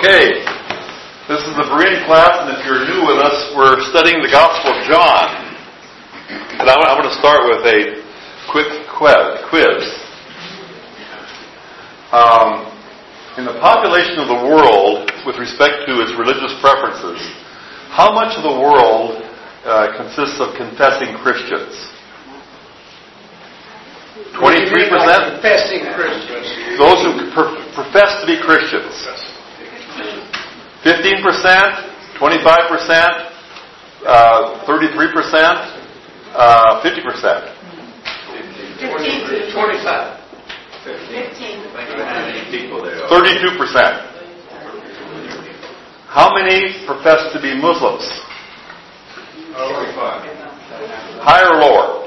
Okay, this is the Berean class, and if you're new with us, we're studying the Gospel of John. And I'm going to start with a quick quiz. In the population of the world, with respect to its religious preferences, how much of the world consists of confessing Christians? 23%? Confessing Christians. Those who profess to be Christians. 15%, 25%, 33%, 50%. 25. 32%. How many profess to be Muslims? Higher or lower?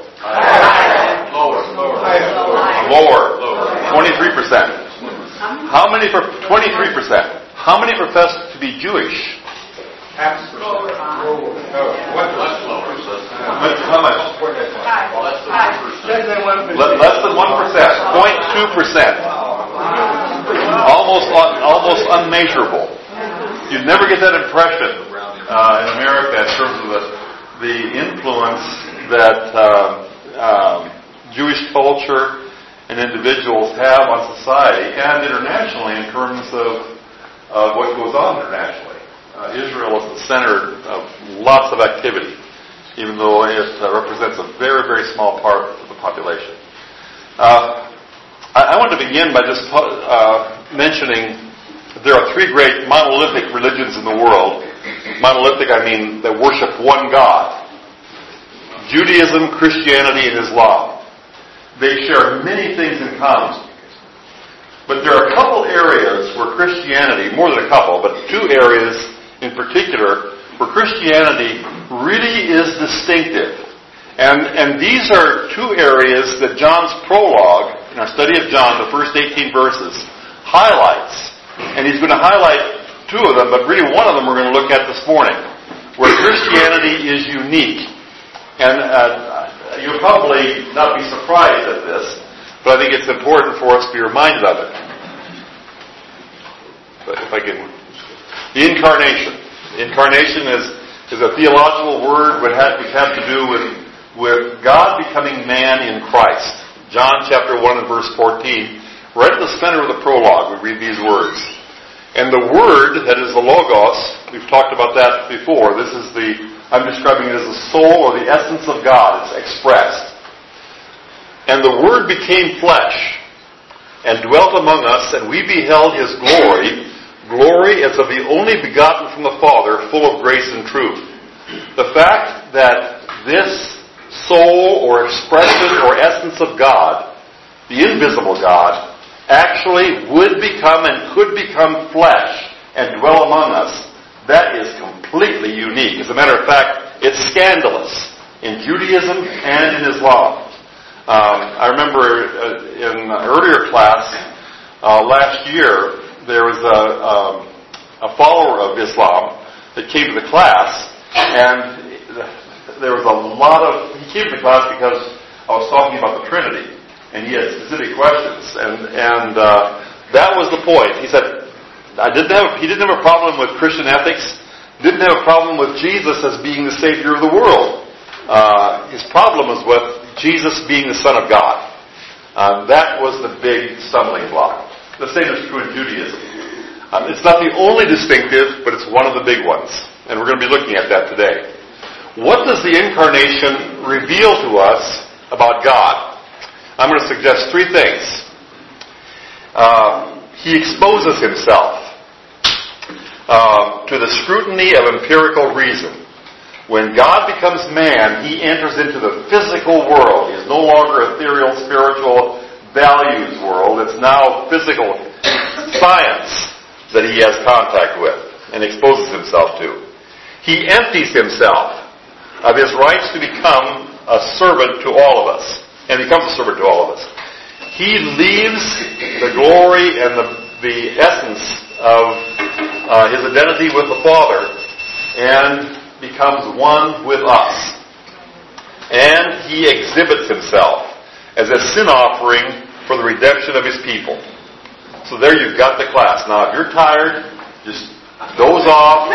Lower. 23%. How many? 23%. How many profess to be Jewish? How much? Less than 1%. 0.2%. Almost unmeasurable. You'd never get that impression in America in terms of the influence that Jewish culture and individuals have on society and internationally in terms of what goes on internationally. Israel is the center of lots of activity, even though it represents a very, very small part of the population. I want to begin by just mentioning that there are three great monolithic religions in the world. Monolithic, I mean, that worship one God. Judaism, Christianity, and Islam. They share many things in common. But there are a couple areas where Christianity, more than a couple, but two areas in particular, where Christianity really is distinctive. And these are two areas that John's prologue, in our study of John, the first 18 verses, highlights. And he's going to highlight two of them, but really one of them we're going to look at this morning, where Christianity is unique. And you'll probably not be surprised at this, but I think it's important for us to be reminded of it. But if I can... The Incarnation. The Incarnation is a theological word which has to do with God becoming man in Christ. John chapter 1 and verse 14. Right at the center of the prologue, we read these words. And the Word, that is the Logos, we've talked about that before. I'm describing it as the soul or the essence of God. It's expressed. And the Word became flesh and dwelt among us, and we beheld His glory as of the only begotten from the Father, full of grace and truth. The fact that this soul or expression or essence of God, the invisible God, actually would become and could become flesh and dwell among us, that is completely unique. As a matter of fact, it's scandalous in Judaism and in Islam. I remember in an earlier class last year, there was a follower of Islam that came to the class, and there was he came to the class because I was talking about the Trinity, and he had specific questions, and that was the point. He said, he didn't have a problem with Christian ethics, didn't have a problem with Jesus as being the Savior of the world. His problem was with Jesus being the Son of God. That was the big stumbling block. The same is true in Judaism. It's not the only distinctive, but it's one of the big ones. And we're going to be looking at that today. What does the Incarnation reveal to us about God? I'm going to suggest three things. He exposes Himself to the scrutiny of empirical reason. When God becomes man, He enters into the physical world. He is no longer ethereal, spiritual, values world. It's now physical science that He has contact with and exposes Himself to. He empties Himself of His rights to become a servant to all of us, and becomes a servant to all of us. He leaves the glory and the essence of His identity with the Father and becomes one with us. And He exhibits Himself as a sin offering for the redemption of His people. So there you've got the class. Now, if you're tired Just doze off,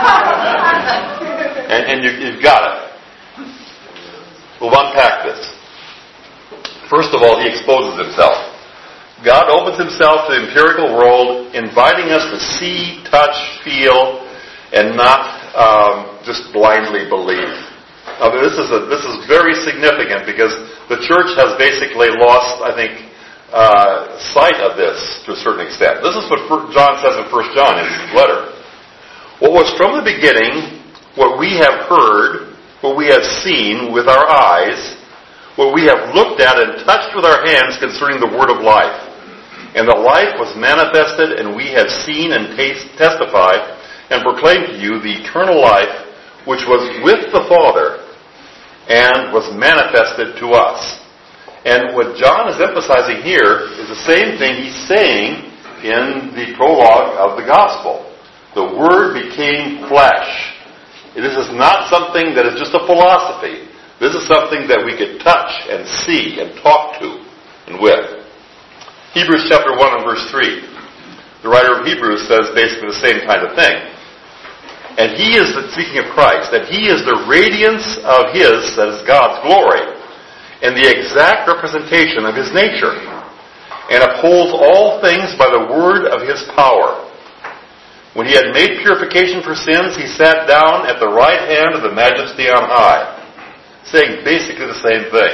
and you've got it. We'll unpack this. First of all, he exposes himself. God opens himself to the empirical world, inviting us to see, touch, feel, and not just blindly believe. Now, this is very significant because the church has basically lost, I think, sight of this to a certain extent. This is what John says in 1 John in his letter. What was from the beginning, what we have heard, what we have seen with our eyes, what we have looked at and touched with our hands concerning the word of life. And the life was manifested, and we have seen and testified and proclaimed to you the eternal life which was with the Father and was manifested to us. And what John is emphasizing here is the same thing he's saying in the prologue of the Gospel. The Word became flesh. This is not something that is just a philosophy. This is something that we could touch and see and talk to and with. Hebrews chapter 1 and verse 3. The writer of Hebrews says basically the same kind of thing. And he is, speaking of Christ, that he is the radiance of his, that is God's glory, and the exact representation of his nature, and upholds all things by the word of his power. When he had made purification for sins, he sat down at the right hand of the Majesty on high, saying basically the same thing.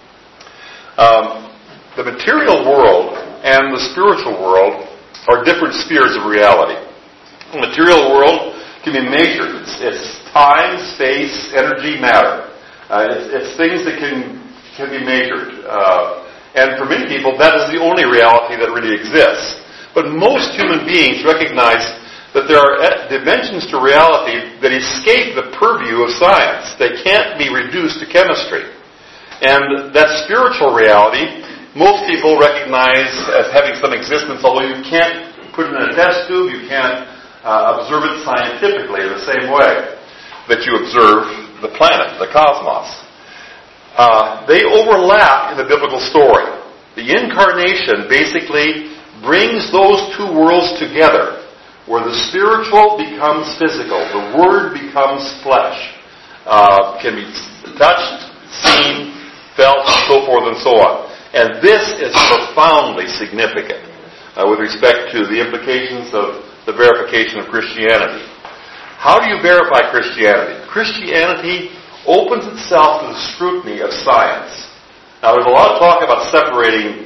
The material world and the spiritual world are different spheres of reality. The material world can be measured. It's time, space, energy, matter. It's things that can be measured. And for many people, that is the only reality that really exists. But most human beings recognize that there are dimensions to reality that escape the purview of science. They can't be reduced to chemistry. And that spiritual reality, most people recognize as having some existence, although you can't put it in a test tube, you can't observe it scientifically in the same way that you observe the planet, the cosmos. They overlap in the biblical story. The incarnation basically brings those two worlds together, where the spiritual becomes physical, the Word becomes flesh, can be touched, seen, felt, so forth and so on. And this is profoundly significant with respect to the implications of the verification of Christianity. How do you verify Christianity? Christianity opens itself to the scrutiny of science. Now, there's a lot of talk about separating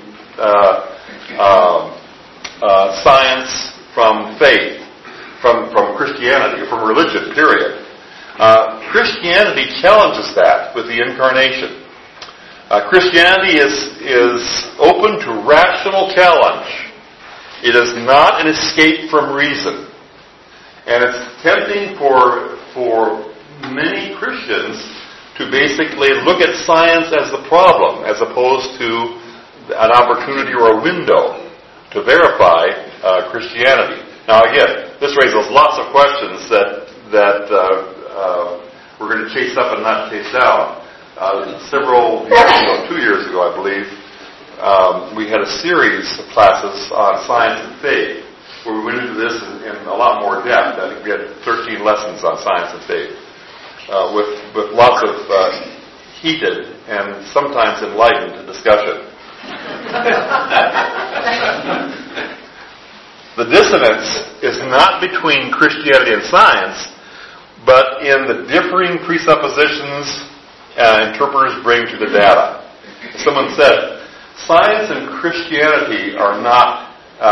science from faith, from Christianity, from religion, period. Christianity challenges that with the incarnation. Christianity is open to rational challenge. It is not an escape from reason. And it's tempting for many Christians to basically look at science as the problem, as opposed to an opportunity or a window to verify Christianity. Now again, this raises lots of questions that we're going to chase up and not chase down. Several years ago, 2 years ago I believe, we had a series of classes on science and faith, where we went into this in a lot more depth. I think we had 13 lessons on science and faith, with lots of heated and sometimes enlightened discussion. The dissonance is not between Christianity and science, but in the differing presuppositions interpreters bring to the data. Someone said, science and Christianity are not,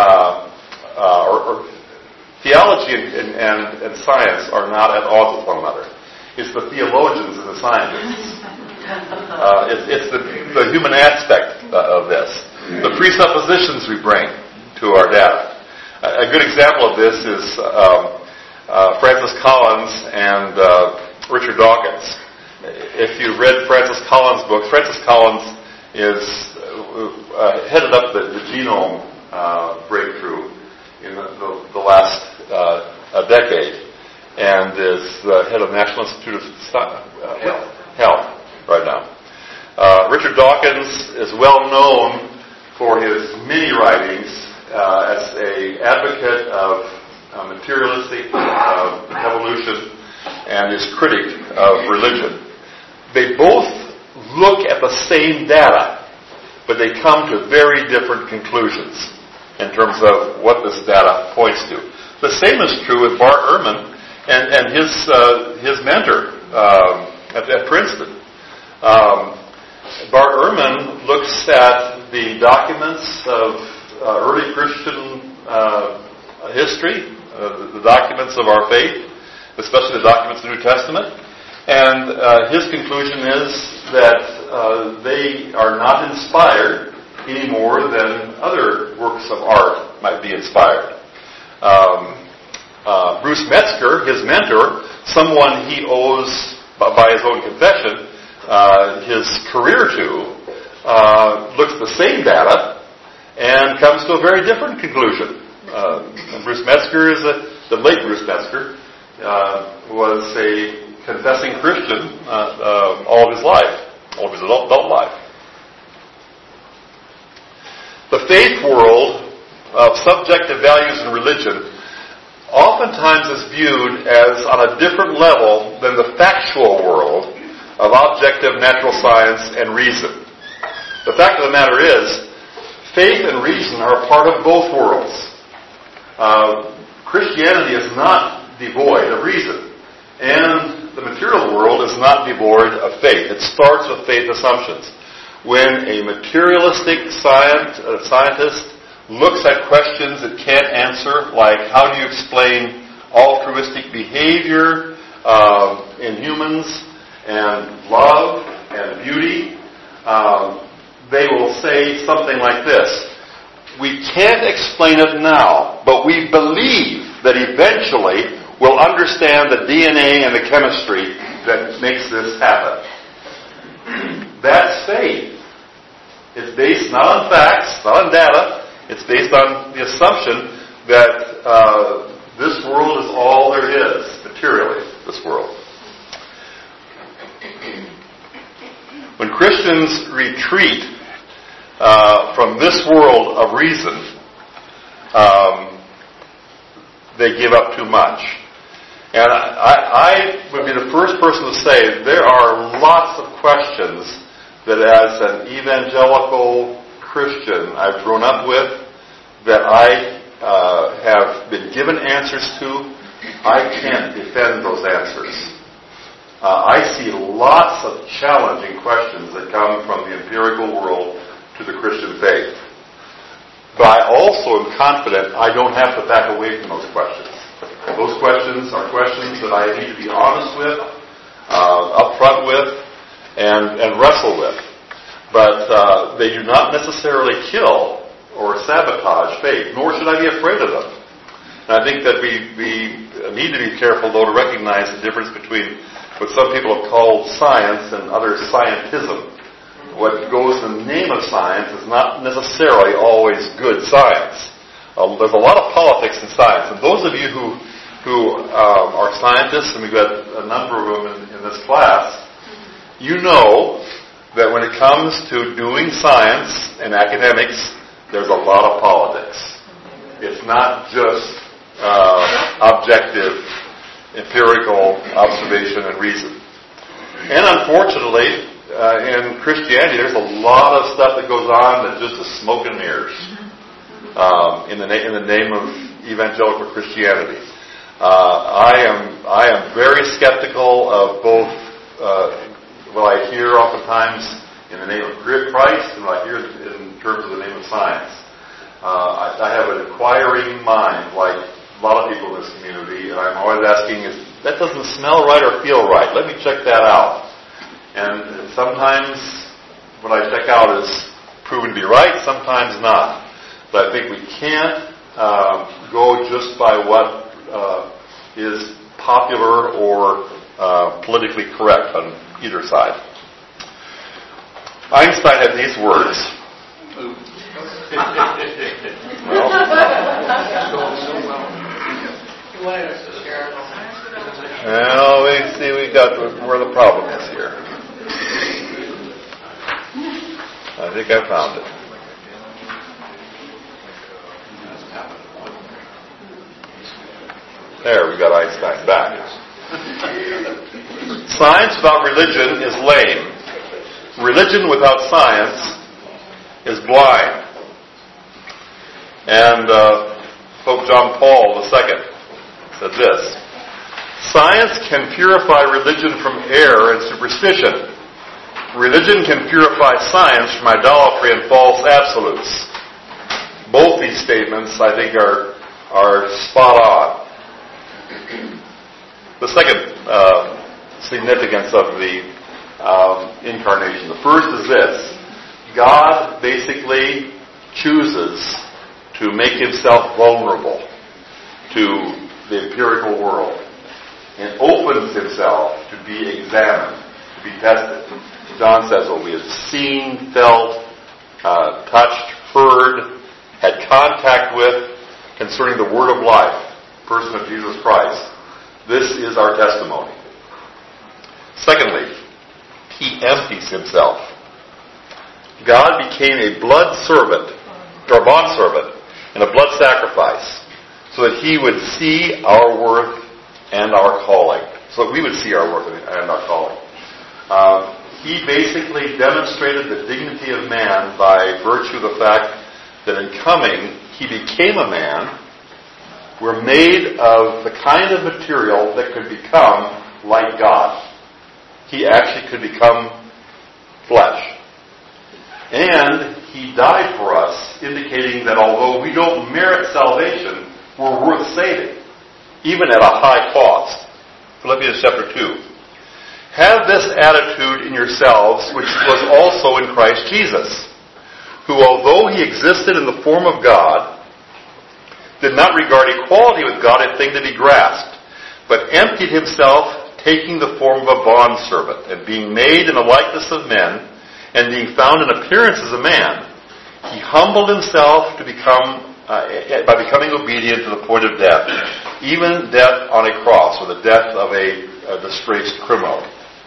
or theology and science are not at odds with one another. It's the theologians and the scientists. It's the human aspect of this. The presuppositions we bring to our data. A good example of this is Francis Collins and Richard Dawkins. If you've read Francis Collins' books, Francis Collins is headed up the genome breakthrough in the last decade, and is the head of the National Institute of Health right now. Richard Dawkins is well known for his many writings as an advocate of materialistic evolution and is critic of religion. They both look at the same data, but they come to very different conclusions in terms of what this data points to. The same is true with Bart Ehrman and his mentor at Princeton. Bart Ehrman looks at the documents of early Christian history, the documents of our faith, especially the documents of the New Testament, and his conclusion is that they are not inspired any more than other works of art might be inspired. Bruce Metzger, his mentor, someone he owes, by his own confession, his career to, looks at the same data and comes to a very different conclusion. Bruce Metzger the late Bruce Metzger was a confessing Christian all of his life, all of his adult life. The faith world of subjective values and religion oftentimes is viewed as on a different level than the factual world of objective natural science and reason. The fact of the matter is, faith and reason are part of both worlds. Christianity is not devoid of reason, and the material world is not devoid of faith. It starts with faith assumptions. When a materialistic scientist looks at questions it can't answer, like how do you explain altruistic behavior in humans and love and beauty, they will say something like this: we can't explain it now, but we believe that eventually we'll understand the DNA and the chemistry that makes this happen. That's faith. It's based not on facts, not on data. It's based on the assumption that this world is all there is, materially, this world. When Christians retreat from this world of reason, they give up too much. And I would be the first person to say there are lots of questions that as an evangelical Christian I've grown up with, that I have been given answers to. I can't defend those answers. I see lots of challenging questions that come from the empirical world to the Christian faith. But I also am confident I don't have to back away from those questions. Those questions are questions that I need to be honest with, upfront with, and wrestle with. But they do not necessarily kill or sabotage faith, nor should I be afraid of them. And I think that we need to be careful, though, to recognize the difference between what some people have called science and other scientism. What goes in the name of science is not necessarily always good science. There's a lot of politics in science, and those of you who are scientists, and we've got a number of them in this class, you know that when it comes to doing science and academics, there's a lot of politics. It's not just objective, empirical observation and reason. And unfortunately, in Christianity, there's a lot of stuff that goes on that just is smoke and mirrors in the name of evangelical Christianity. I am very skeptical of both what I hear oftentimes in the name of Christ and what I hear in terms of the name of science. I have an inquiring mind, like a lot of people in this community, and I'm always asking, that doesn't smell right or feel right. Let me check that out. And sometimes what I check out is proven to be right, sometimes not. But I think we can't go just by what is popular or politically correct on either side. Einstein had these words. Well, we got where the problem is here. I think I found it. There, we got Einstein back. Science without religion is lame. Religion without science is blind. And Pope John Paul II said this: science can purify religion from error and superstition. Religion can purify science from idolatry and false absolutes. Both these statements, I think, are spot on. The second significance of the incarnation. The first is this: God basically chooses to make himself vulnerable to the empirical world and opens himself to be examined, to be tested. John says what we have seen, felt, touched, heard, had contact with concerning the Word of life, person of Jesus Christ. This is our testimony. Secondly, he empties himself. God became a blood servant, or bondservant, and a blood sacrifice, so that he would see our worth and our calling. So that we would see our worth and our calling. He basically demonstrated the dignity of man by virtue of the fact that in coming, he became a man. We're made of the kind of material that could become like God. He actually could become flesh. And he died for us, indicating that although we don't merit salvation, we're worth saving, even at a high cost. Philippians chapter 2. Have this attitude in yourselves, which was also in Christ Jesus, who, although he existed in the form of God, did not regard equality with God a thing to be grasped, but emptied himself, taking the form of a bondservant, and being made in the likeness of men, and being found in appearance as a man, he humbled himself to become, by becoming obedient to the point of death, even death on a cross, or the death of a disgraced criminal.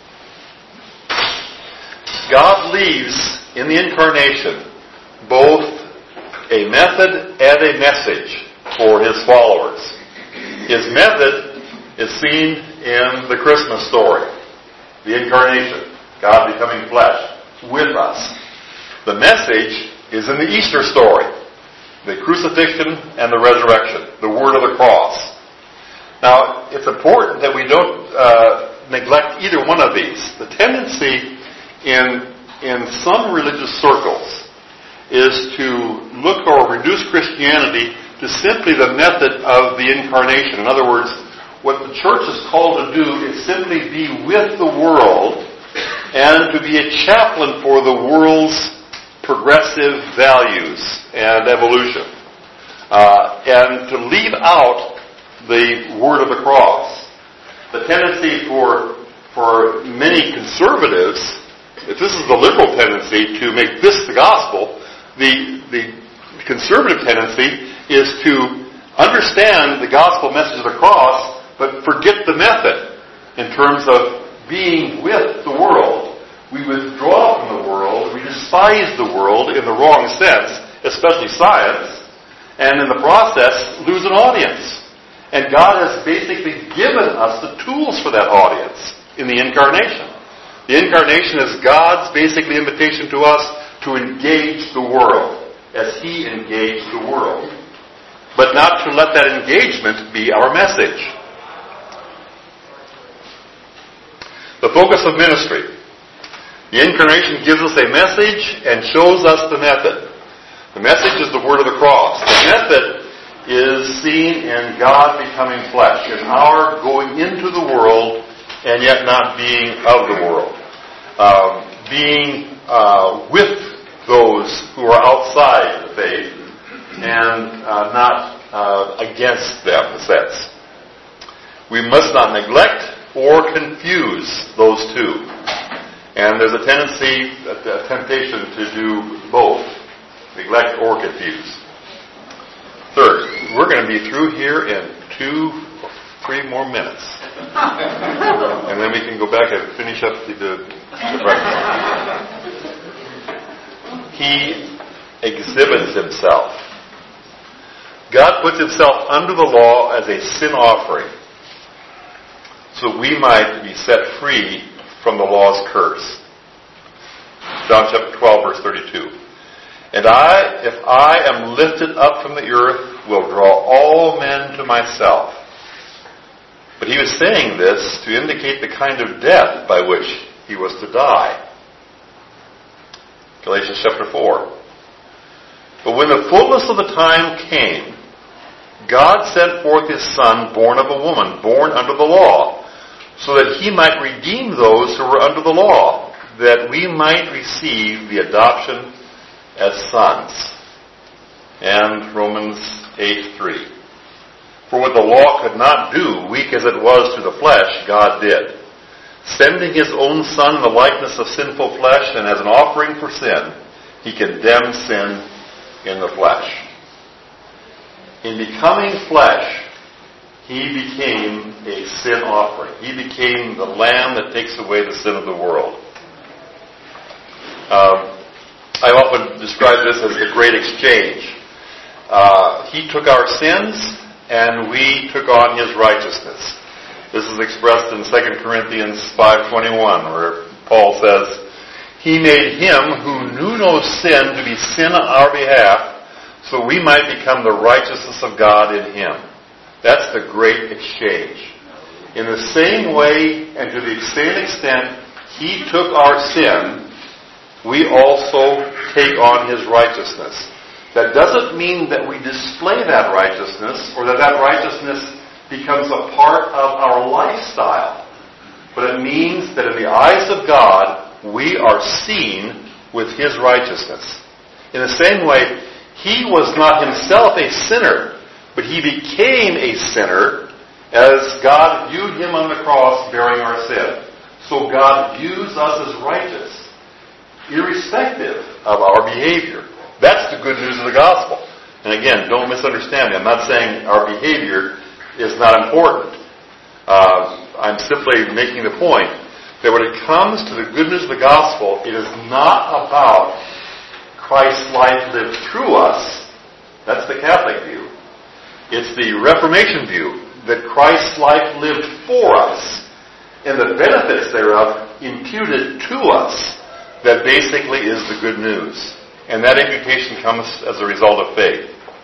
God leaves in the incarnation both a method and a message for his followers. His method is seen in the Christmas story, the incarnation, God becoming flesh with us. The message is in the Easter story, the crucifixion and the resurrection, the word of the cross. Now, it's important that we don't neglect either one of these. The tendency in some religious circles is to look or reduce Christianity to simply the method of the incarnation. In other words, what the church is called to do is simply be with the world and to be a chaplain for the world's progressive values and evolution. And to leave out the word of the cross. The tendency for many conservatives, if this is the liberal tendency to make this the gospel, the conservative tendency is to understand the gospel message of the cross, but forget the method in terms of being with the world. We withdraw from the world, we despise the world in the wrong sense, especially science, and in the process lose an audience. And God has basically given us the tools for that audience in the incarnation. The incarnation is God's basically invitation to us to engage the world as he engaged the world. But not to let that engagement be our message. The focus of ministry. The incarnation gives us a message and shows us the method. The message is the word of the cross. The method is seen in God becoming flesh, in our going into the world and yet not being of the world. Being with those who are outside the faith and not against them, in a sense. We must not neglect or confuse those two. And there's a temptation to do both, neglect or confuse. Third, we're going to be through here in 2 or 3 more minutes. And then we can go back and finish up the breakfast. He exhibits himself. God puts himself under the law as a sin offering, so we might be set free from the law's curse. John chapter 12, verse 32. And if I am lifted up from the earth, will draw all men to myself. But he was saying this to indicate the kind of death by which he was to die. Galatians chapter 4. But when the fullness of the time came, God sent forth his Son, born of a woman, born under the law, so that he might redeem those who were under the law, that we might receive the adoption as sons. And Romans 8:3. For what the law could not do, weak as it was through the flesh, God did, sending his own Son in the likeness of sinful flesh, and as an offering for sin, he condemned sin in the flesh. In becoming flesh, he became a sin offering. He became the lamb that takes away the sin of the world. I often describe this as the great exchange. He took our sins, and we took on his righteousness. This is expressed in 2 Corinthians 5:21, where Paul says, he made him who knew no sin to be sin on our behalf, so we might become the righteousness of God in him. That's the great exchange. In the same way, and to the same extent, he took our sin, we also take on his righteousness. That doesn't mean that we display that righteousness, or that righteousness becomes a part of our lifestyle. But it means that in the eyes of God, we are seen with his righteousness. In the same way, he was not himself a sinner, but he became a sinner as God viewed him on the cross bearing our sin. So God views us as righteous, irrespective of our behavior. That's the good news of the gospel. And again, don't misunderstand me. I'm not saying our behavior is not important. I'm simply making the point that when it comes to the good news of the gospel, it is not about Christ's life lived through us. That's the Catholic view. It's the Reformation view that Christ's life lived for us, and the benefits thereof imputed to us. That basically is the good news. And that imputation comes as a result of faith.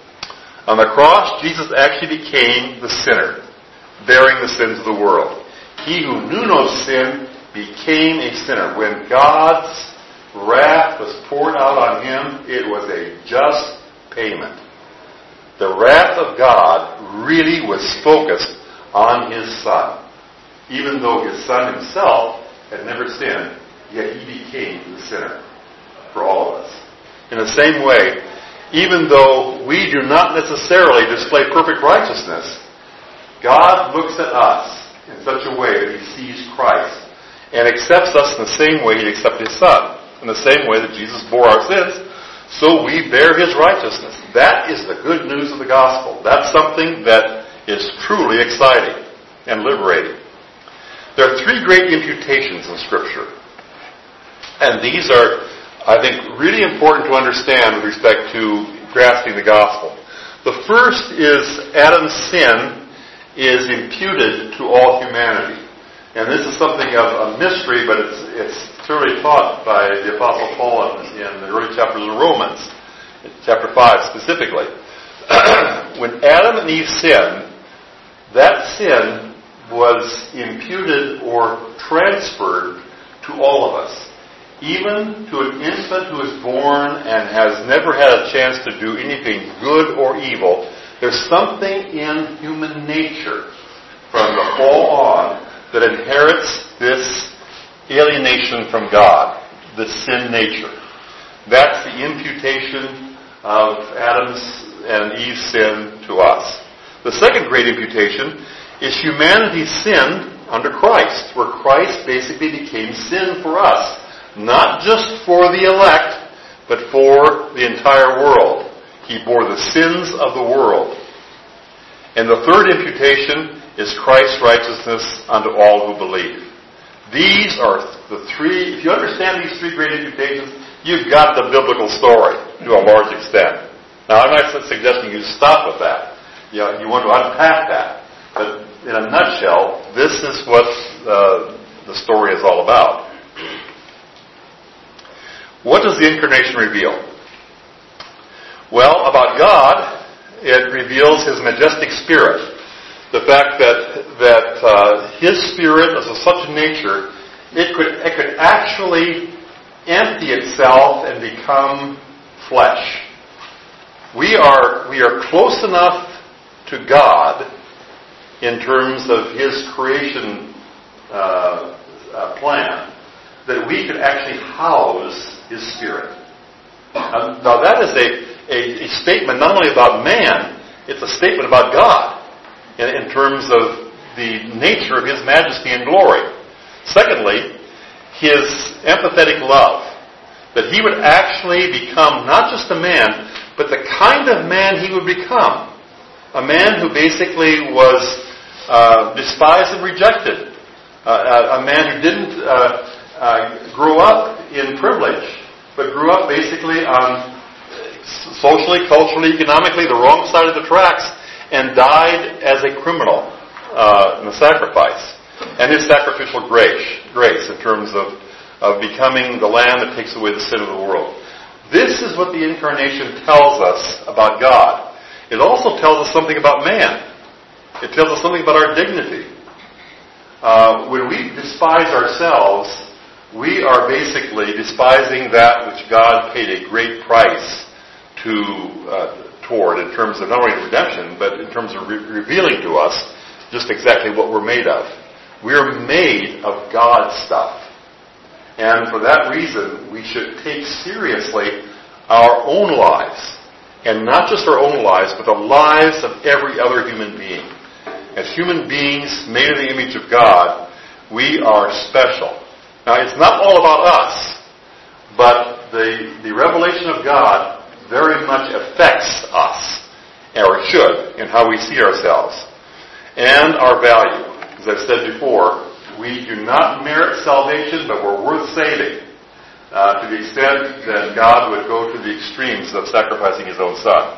On the cross, Jesus actually became the sinner, bearing the sins of the world. He who knew no sin became a sinner. When God's wrath was poured out on him, it was a just payment. The wrath of God really was focused on his Son. Even though his Son himself had never sinned, yet he became the sinner for all of us. In the same way, even though we do not necessarily display perfect righteousness, God looks at us in such a way that he sees Christ and accepts us in the same way he'd accept his Son. In the same way that Jesus bore our sins, so we bear his righteousness. That is the good news of the gospel. That's something that is truly exciting and liberating. There are three great imputations in Scripture. And these are, I think, really important to understand with respect to grasping the gospel. The first is Adam's sin is imputed to all humanity. And this is something of a mystery, but it's thoroughly taught by the Apostle Paul in the early chapters of Romans, chapter 5 specifically. When Adam and Eve sinned, that sin was imputed or transferred to all of us. Even to an infant who is born and has never had a chance to do anything good or evil, there's something in human nature from the fall on that inherits this alienation from God, the sin nature. That's the imputation of Adam's and Eve's sin to us. The second great imputation is humanity's sin under Christ, where Christ basically became sin for us. Not just for the elect, but for the entire world. He bore the sins of the world. And the third imputation is Christ's righteousness unto all who believe. These are the three, if you understand these three great imputations, you've got the biblical story to a large extent. Now, I'm not suggesting you stop with that. You want to unpack that. But in a nutshell, this is what the story is all about. What does the incarnation reveal? Well, about God, it reveals His majestic spirit. The fact that His spirit is of such a nature, it could actually empty itself and become flesh. We are close enough to God in terms of His creation plan that we could actually house His spirit. Now that is a statement not only about man, it's a statement about God in terms of the nature of His majesty and glory. Secondly, His empathetic love. That He would actually become not just a man, but the kind of man He would become. A man who basically was despised and rejected. A man who didn't grow up in privilege, but grew up basically on socially, culturally, economically the wrong side of the tracks, and died as a criminal in the sacrifice. And His sacrificial grace in terms of becoming the Lamb that takes away the sin of the world. This is what the incarnation tells us about God. It also tells us something about man. It tells us something about our dignity. When we despise ourselves, we are basically despising that which God paid a great price toward in terms of not only redemption, but in terms of revealing to us just exactly what we're made of. We're made of God's stuff. And for that reason, we should take seriously our own lives. And not just our own lives, but the lives of every other human being. As human beings made in the image of God, we are special. Now, it's not all about us, but the revelation of God very much affects us, or it should, in how we see ourselves. And our value. As I've said before, we do not merit salvation, but we're worth saving. To the extent that God would go to the extremes of sacrificing His own Son.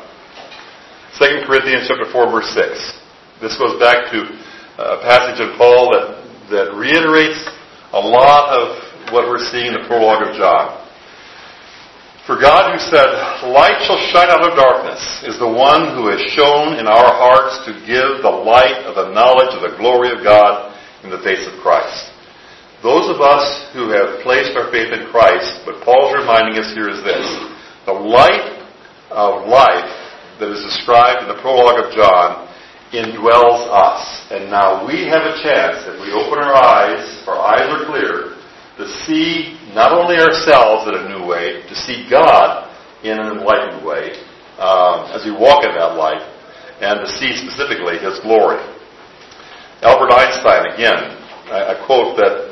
2 Corinthians chapter 4, verse 6. This goes back to a passage of Paul that reiterates a lot of what we're seeing in the prologue of John. For God, who said, "Light shall shine out of darkness," is the one who has shone in our hearts to give the light of the knowledge of the glory of God in the face of Christ. Those of us who have placed our faith in Christ, what Paul's reminding us here is this: the light of life that is described in the prologue of John indwells us. And now we have a chance, if we open our eyes are clear, to see not only ourselves in a new way, to see God in an enlightened way as we walk in that light, and to see specifically His glory. Albert Einstein, again, a quote that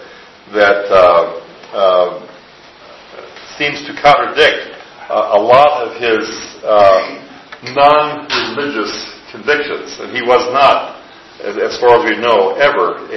seems to contradict a lot of his non-religious convictions. And he was not, as far as we know, ever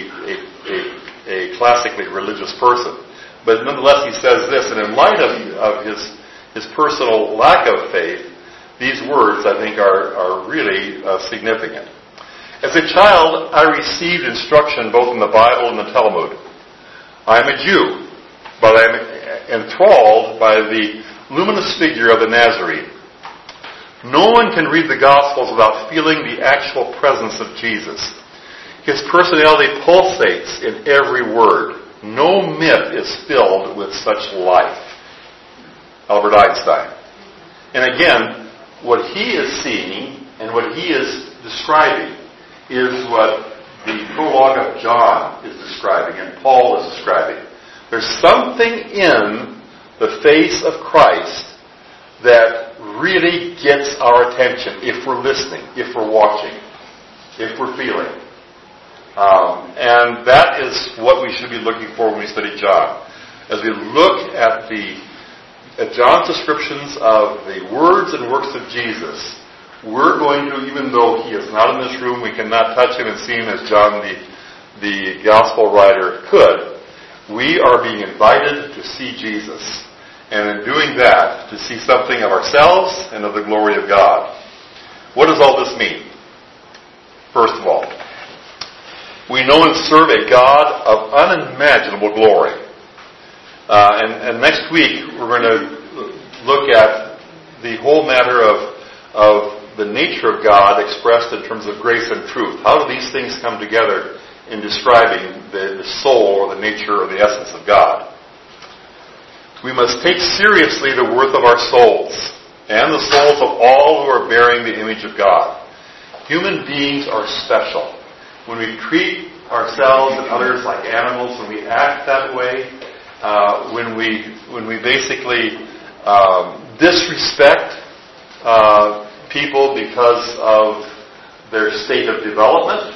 a classically religious person. But nonetheless, he says this, and in light of his personal lack of faith, these words, I think, are really significant. As a child, I received instruction both in the Bible and the Talmud. I am a Jew, but I am enthralled by the luminous figure of the Nazarene. No one can read the Gospels without feeling the actual presence of Jesus. His personality pulsates in every word. No myth is filled with such life. Albert Einstein. And again, what he is seeing and what he is describing is what the prologue of John is describing and Paul is describing. There's something in the face of Christ that really gets our attention if we're listening, if we're watching, if we're feeling. And that is what we should be looking for when we study John. As we look at John's descriptions of the words and works of Jesus, we're going to, even though he is not in this room, we cannot touch him and see him as John the gospel writer could, we are being invited to see Jesus. and in doing that, to see something of ourselves and of the glory of God. What does all this mean? First of all, we know and serve a God of unimaginable glory. And next week, we're going to look at the whole matter of the nature of God expressed in terms of grace and truth. How do these things come together in describing the soul or the nature or the essence of God? We must take seriously the worth of our souls and the souls of all who are bearing the image of God. Human beings are special. When we treat ourselves and others like animals, when we act that way, when we basically disrespect people because of their state of development,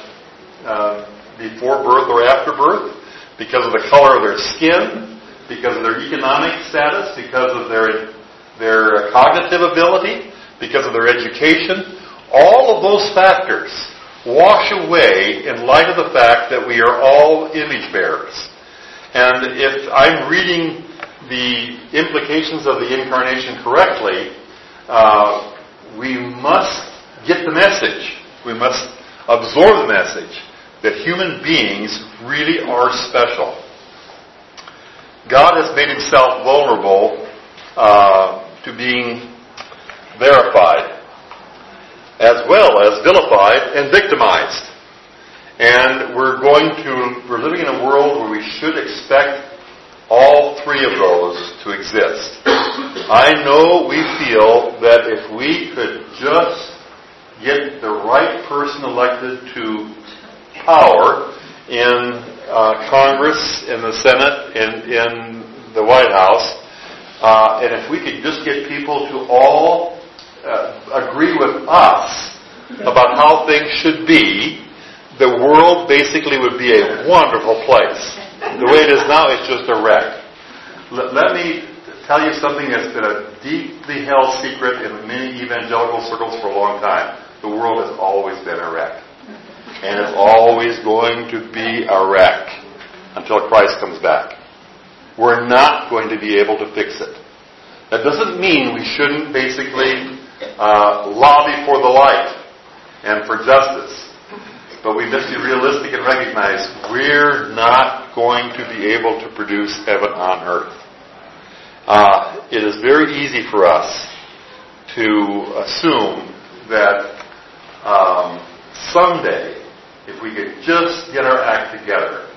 before birth or after birth, because of the color of their skin, because of their economic status, because of their cognitive ability, because of their education. All of those factors wash away in light of the fact that we are all image bearers. And if I'm reading the implications of the incarnation correctly, we must get the message. We must absorb the message that human beings really are special. God has made himself vulnerable to being verified, as well as vilified and victimized. And we're living in a world where we should expect all three of those to exist. I know we feel that if we could just get the right person elected to power in Congress, in the Senate, in the White House, and if we could just get people to all agree with us about how things should be, the world basically would be a wonderful place. The way it is now, it's just a wreck. Let me tell you something that's been a deeply held secret in many evangelical circles for a long time. The world has always been a wreck. And it's always going to be a wreck until Christ comes back. We're not going to be able to fix it. That doesn't mean we shouldn't basically lobby for the light and for justice. But we must be realistic and recognize we're not going to be able to produce heaven on earth. It is very easy for us to assume that someday, if we could just get our act together,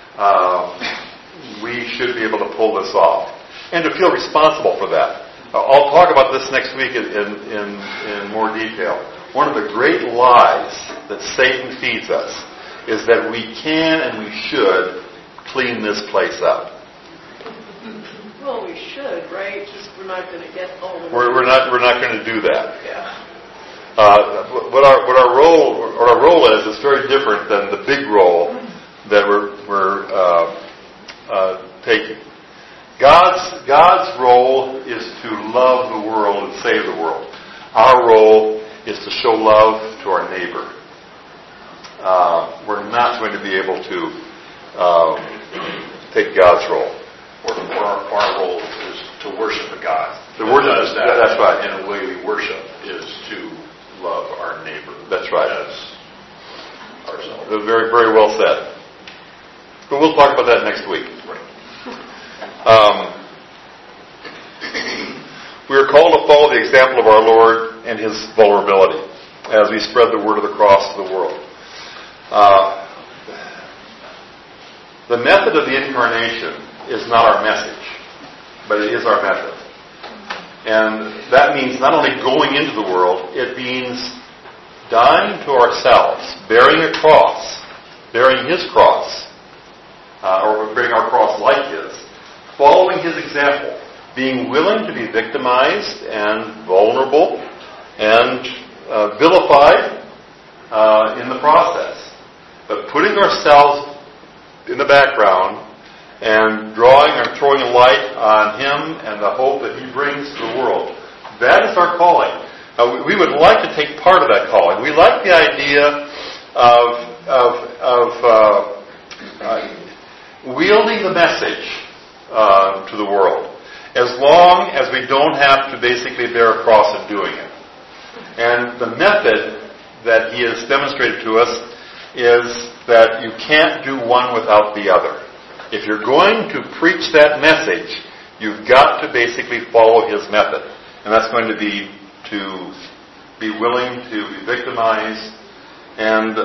we should be able to pull this off. And to feel responsible for that. I'll talk about this next week in more detail. One of the great lies that Satan feeds us is that we can and we should clean this place up. Well, we should, right? Just we're not going to get all the We're not going to do that. Yeah. What our role is very different than the big role that we're taking. God's role is to love the world and save the world. Our role is to show love to our neighbor. We're not going to be able to take God's role. Our role is to worship a God. That's right. And the way we worship is to love our neighbor. That's right. As ourselves. Very, very well said. But we'll talk about that next week. We are called to follow the example of our Lord and His vulnerability as we spread the word of the cross to the world. The method of the incarnation is not our message, but it is our method. And that means not only going into the world, it means dying to ourselves, bearing a cross, bearing His cross, or bearing our cross like His, following His example, being willing to be victimized and vulnerable and vilified in the process, but putting ourselves in the background and drawing or throwing a light on Him and the hope that He brings to the world. That is our calling. We would like to take part of that calling. We like the idea of wielding the message to the world. as long as we don't have to basically bear a cross in doing it. And the method that he has demonstrated to us is that you can't do one without the other. If you're going to preach that message, you've got to basically follow his method. And that's going to be willing to be victimized and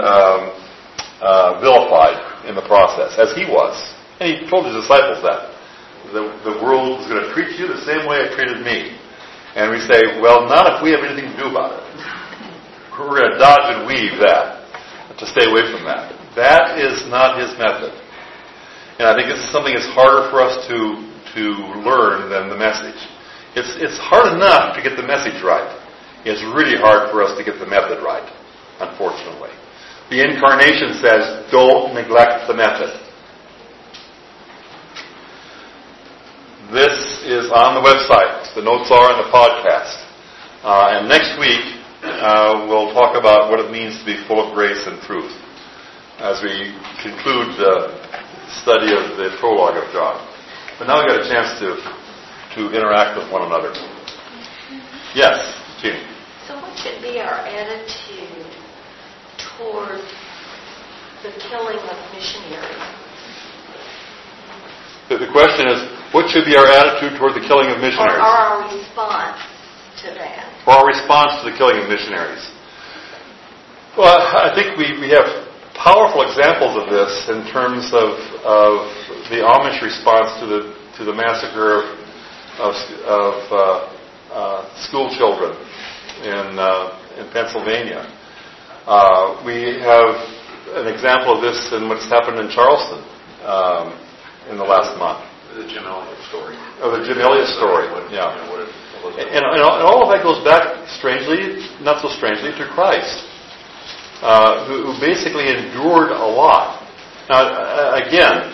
vilified in the process, as he was. And he told his disciples that. The world is going to treat you the same way it treated me. And we say, well, not if we have anything to do about it. We're going to dodge and weave that, to stay away from that. That is not his method. And I think this is something that's harder for us to learn than the message. It's hard enough to get the message right. It's really hard for us to get the method right, unfortunately. The Incarnation says, don't neglect the method. This is on the website. The notes are in the podcast. And next week, we'll talk about what it means to be full of grace and truth as we conclude the study of the prologue of John. But now we've got a chance to interact with one another. Yes, Jeannie. So what should be our attitude toward the killing of missionaries? The question is, what should be our attitude toward the killing of missionaries? Or our response to that? Or our response to the killing of missionaries? Well, I think we have powerful examples of this in terms of the Amish response to the massacre of school children in Pennsylvania. We have an example of this in what's happened in Charleston in the last month. The Jim Elliot story. Oh, the Jim Elliot story. Yeah. And all of that goes back, strangely, not so strangely, to Christ, who basically endured a lot. Now, again,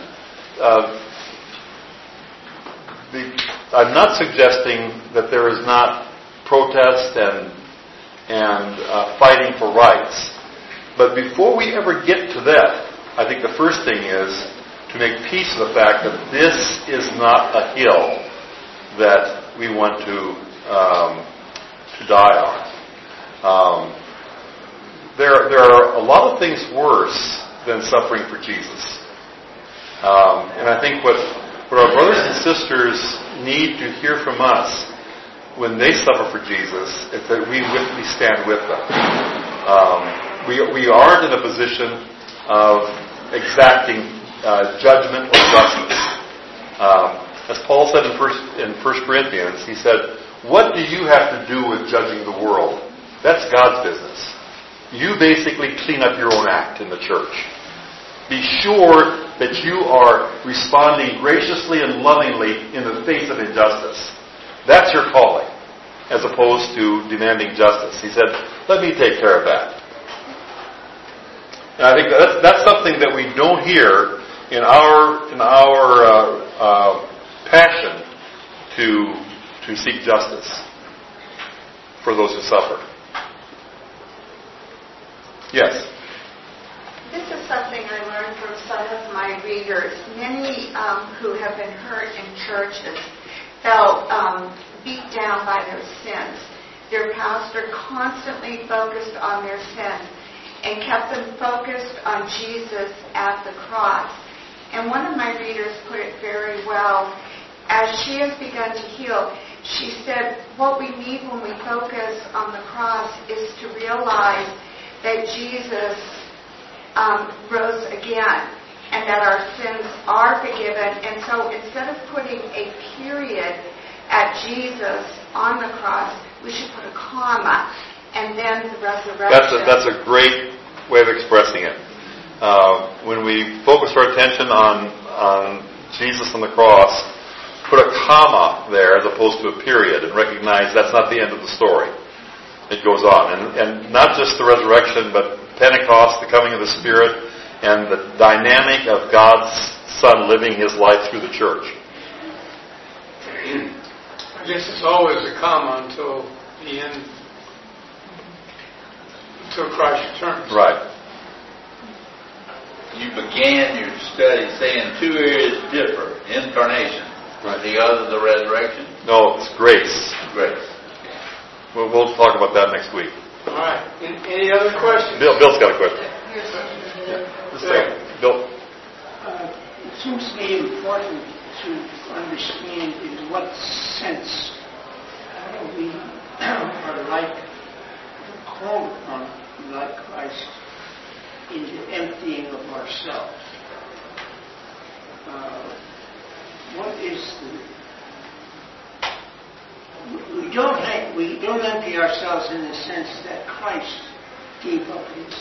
I'm not suggesting that there is not protest and fighting for rights. But before we ever get to that, I think the first thing is to make peace with the fact that this is not a hill that we want to die on. There are a lot of things worse than suffering for Jesus. And I think what our brothers and sisters need to hear from us when they suffer for Jesus is that we stand with them. We aren't in a position of exacting judgment or justice. As Paul said in 1 Corinthians, he said, what do you have to do with judging the world? That's God's business. You basically clean up your own act in the church. Be sure that you are responding graciously and lovingly in the face of injustice. That's your calling, as opposed to demanding justice. He said, let me take care of that. And I think that's something that we don't hear in our passion to seek justice for those who suffer. Yes. This is something I learned from some of my readers. Many who have been hurt in churches felt beat down by their sins. Their pastor constantly focused on their sins and kept them focused on Jesus at the cross. And one of my readers put it very well. As she has begun to heal, she said, what we need when we focus on the cross is to realize that Jesus rose again and that our sins are forgiven. And so instead of putting a period at Jesus on the cross, we should put a comma and then the resurrection. That's a great way of expressing it. When we focus our attention on Jesus on the cross, put a comma there as opposed to a period and recognize that's not the end of the story. It goes on. And not just the resurrection, but Pentecost, the coming of the Spirit, and the dynamic of God's Son living His life through the church. I guess it's always a comma until the end, until Christ returns. Right. You began your study saying two areas differ. Incarnation. Right. The other, the resurrection? No, it's grace. Grace. We'll talk about that next week. All right. Any other questions? Bill's got a question. Here's Bill. It seems to me important to understand in what sense we are called upon, like Christ, in the emptying of ourselves. What is we don't empty ourselves in the sense that Christ gave up his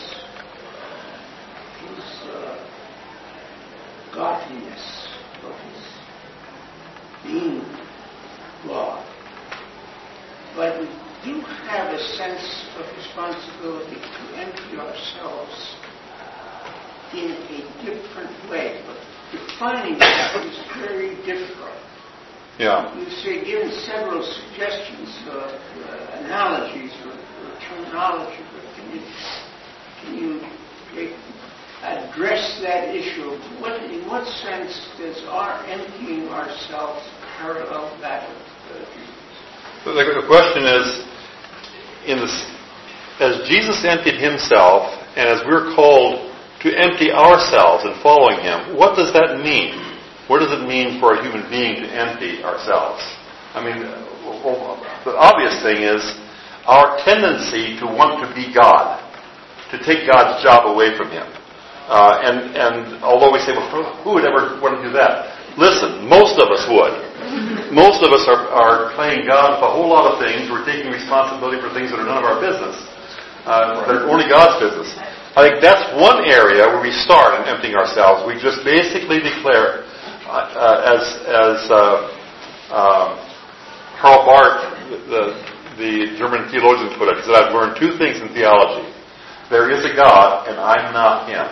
godliness, of his being God. But we do have a sense of responsibility to empty ourselves in a different way. But defining that is very difficult. Yeah. You've given several suggestions of analogies or terminology, but can you address that issue? In what sense does our emptying ourselves parallel that of Jesus? The question is, as Jesus emptied himself, and as we're called to empty ourselves in following him, what does that mean? What does it mean for a human being to empty ourselves? I mean, the obvious thing is our tendency to want to be God, to take God's job away from him. And although we say, well, who would ever want to do that? Listen, most of us would. Most of us are playing God with a whole lot of things. We're taking responsibility for things that are none of our business. They're only God's business. I think that's one area where we start in emptying ourselves. We just basically declare, as Karl Barth, the German theologian, put it, he said, I've learned two things in theology. There is a God, and I'm not him.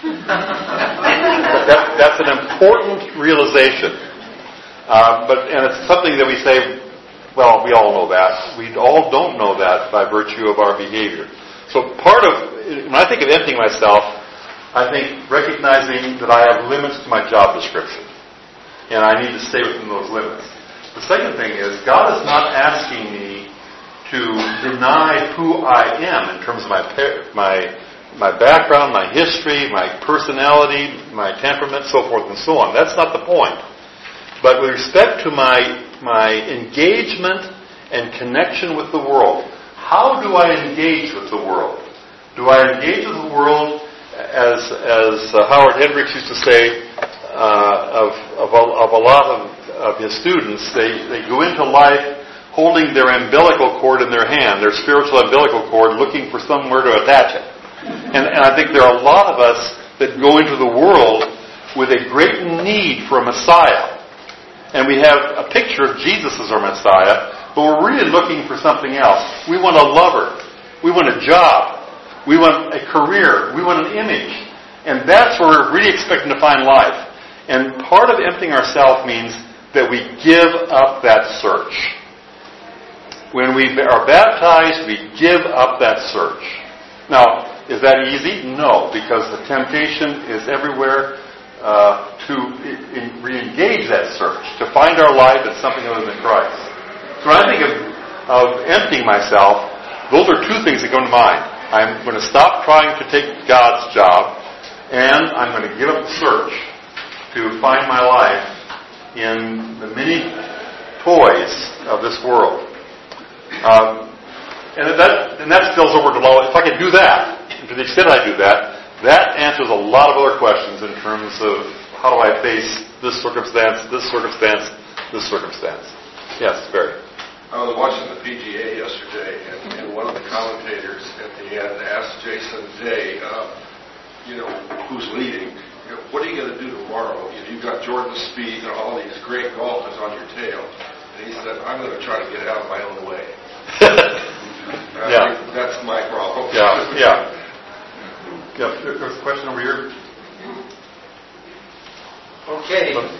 That's an important realization. And it's something that we say, well, we all know that. We all don't know that by virtue of our behavior. So when I think of emptying myself, I think recognizing that I have limits to my job description. And I need to stay within those limits. The second thing is, God is not asking me to deny who I am in terms of my background, my history, my personality, my temperament, so forth and so on. That's not the point. But with respect to my engagement and connection with the world, how do I engage with the world? Do I engage with the world as Howard Hendricks used to say of a lot of his students? They go into life holding their umbilical cord in their hand, their spiritual umbilical cord, looking for somewhere to attach it. And I think there are a lot of us that go into the world with a great need for a Messiah. And we have a picture of Jesus as our Messiah, but we're really looking for something else. We want a lover. We want a job. We want a career. We want an image. And that's where we're really expecting to find life. And part of emptying ourselves means that we give up that search. When we are baptized, we give up that search. Now, is that easy? No, because the temptation is everywhere to re-engage that search, to find our life as something other than Christ. So when I think of emptying myself, those are two things that come to mind. I'm going to stop trying to take God's job, and I'm going to give up the search to find my life in the many toys of this world. And that spills over to law. If I can do that, and to the extent I do that, that answers a lot of other questions in terms of how do I face this circumstance, this circumstance, this circumstance. Yes, Barry. I was watching the PGA yesterday, and one of the commentators at the end asked Jason Day, who's leading, what are you going to do tomorrow? You've got Jordan Spieth and all these great golfers on your tail. And he said, I'm going to try to get out of my own way. Yeah. That's my problem. Yeah. There's a question over here. Okay.